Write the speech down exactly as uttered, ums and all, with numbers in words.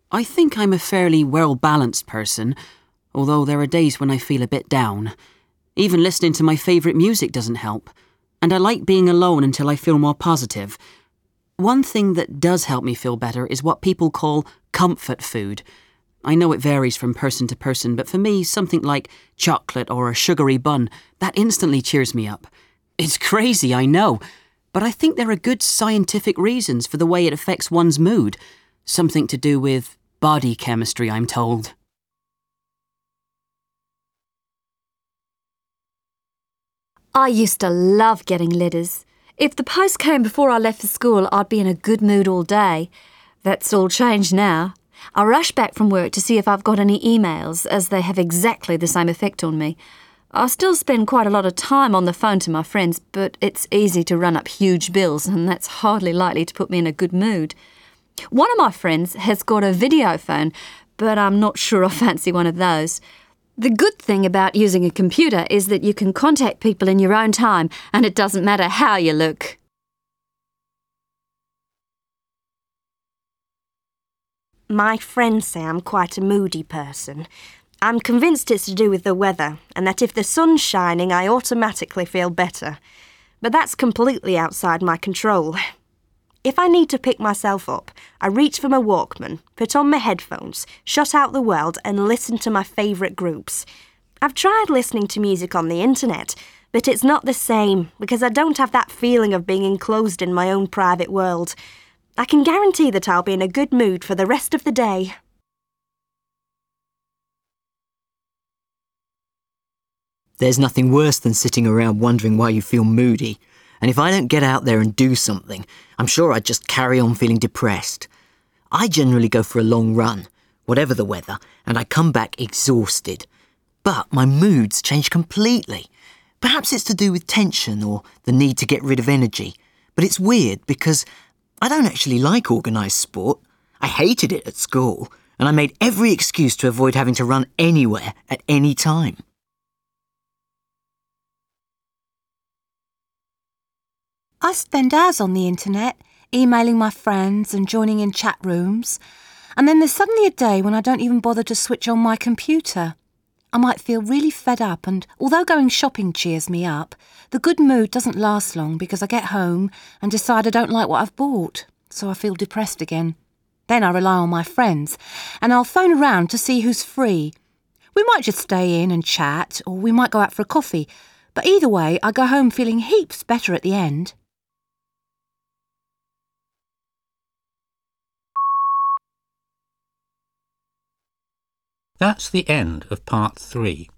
I think I'm a fairly well-balanced person, although there are days when I feel a bit down. Even listening to my favourite music doesn't help, and I like being alone until I feel more positive. One thing that does help me feel better is what people call comfort food. I know it varies from person to person, but for me, something like chocolate or a sugary bun, that instantly cheers me up. It's crazy, I know, but I think there are good scientific reasons for the way it affects one's mood. Something to do with body chemistry, I'm told. I used to love getting letters. If the post came before I left for school, I'd be in a good mood all day. That's all changed now. I rush back from work to see if I've got any emails, as they have exactly the same effect on me. I still spend quite a lot of time on the phone to my friends, but it's easy to run up huge bills, and that's hardly likely to put me in a good mood. One of my friends has got a video phone, but I'm not sure I fancy one of those. The good thing about using a computer is that you can contact people in your own time, and it doesn't matter how you look. My friends say I'm quite a moody person. I'm convinced it's to do with the weather, and that if the sun's shining, I automatically feel better. But that's completely outside my control. If I need to pick myself up, I reach for my Walkman, put on my headphones, shut out the world and listen to my favourite groups. I've tried listening to music on the internet, but it's not the same because I don't have that feeling of being enclosed in my own private world. I can guarantee that I'll be in a good mood for the rest of the day. There's nothing worse than sitting around wondering why you feel moody. And if I don't get out there and do something, I'm sure I'd just carry on feeling depressed. I generally go for a long run, whatever the weather, and I come back exhausted. But my moods change completely. Perhaps it's to do with tension or the need to get rid of energy. But it's weird because I don't actually like organised sport. I hated it at school, and I made every excuse to avoid having to run anywhere at any time. I spend hours on the internet, emailing my friends and joining in chat rooms. And then there's suddenly a day when I don't even bother to switch on my computer. I might feel really fed up, and although going shopping cheers me up, the good mood doesn't last long because I get home and decide I don't like what I've bought, so I feel depressed again. Then I rely on my friends, and I'll phone around to see who's free. We might just stay in and chat, or we might go out for a coffee, but either way, I go home feeling heaps better at the end. That's the end of part three.